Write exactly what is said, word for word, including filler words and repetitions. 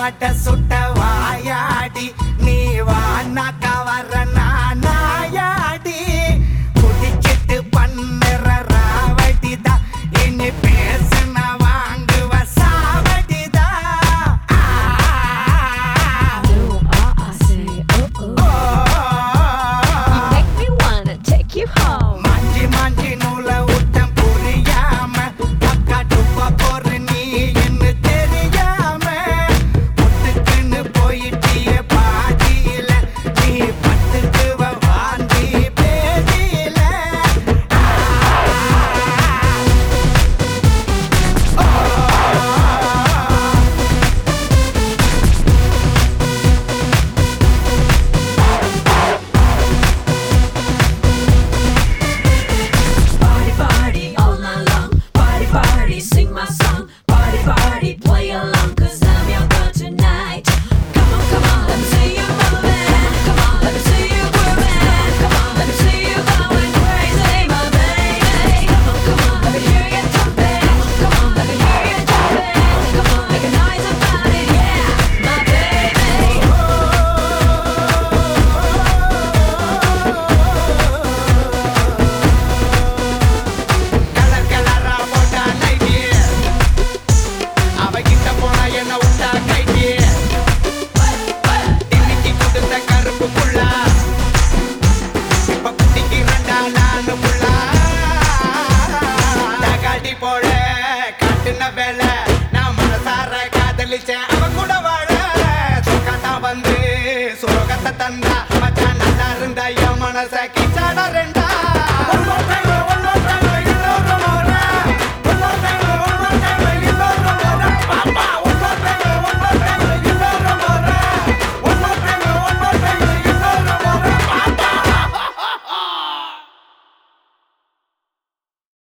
வட்ட சுட்ட வாயாடி நீ வானா கவர நாயாடி குடிச்சிட்டு பண்ணுற ராவடிதா இனி பேசுன வாங்குவ சாவடிதா மாஞ்சி மாஞ்சி நூல ஊட்டம் புரியாம அக்கா டுப்பா போற நீ என்ன தெரியாம புட்டுக்குன்னு போயிட்டிய பாதியில நீ பட்டுக்குவ வாந்தி பேதியில Party, party, all night long. Party, party, sing my song. Party, party, play along, cause I'm your girl tonight. Come on, come on, let me see you moving. Come on, let me see you grooving. Come on, let me see you going crazy, my baby. Come on, come on, let me hear you jumping. Come on, let me hear you jumping. Come on, make a noise about it, yeah, my baby. Colour கலரா போட்டா nightie அவகிட்ட போனா என்ன விட்டா கைட்டி இன்னைக்கு கொடுத்த கருப்பு புள்ளா இப்ப குட்டிக்கிறண்டா நானு புள்ளா தகாடி போட காட்டுன வேலை நான் மனசார காதலிச்சேன்